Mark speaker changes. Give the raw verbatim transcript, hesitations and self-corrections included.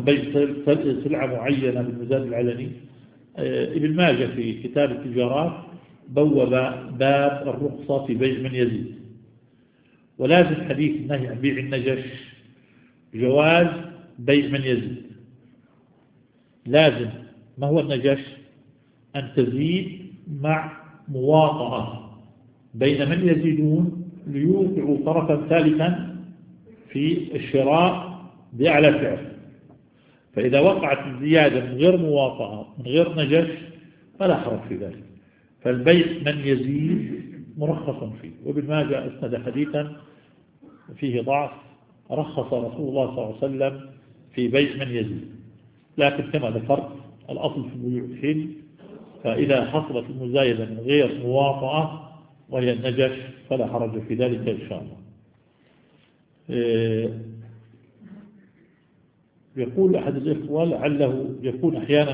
Speaker 1: بيع سلعة معينة بالمزاد العلني. ابن ماجه في كتاب التجارات بوب باب الرخصة في بيع من يزيد. ولازم حديث النهي عن بيع النجش جواز بيع من يزيد. لازم. ما هو النجش؟ أن تزيد مع مواطأة بين من يزيدون ليوقعوا طرفا ثالثا في الشراء بأعلى سعر. فإذا وقعت الزيادة من غير مواطأة من غير نجش فلا حرج في ذلك. فالبيع من يزيد مرخص فيه. وابن ماجه أسند حديثا فيه ضعف، رخص رسول الله صلى الله عليه وسلم في بيع من يزيد. لكن كما ذكرت الأصل في البيوع الحل، فإذا حصلت المزايدة من غير مواطأة وهي النجش فلا حرج في ذلك إن شاء الله. يقول أحد الإخوة لعله يكون أحيانا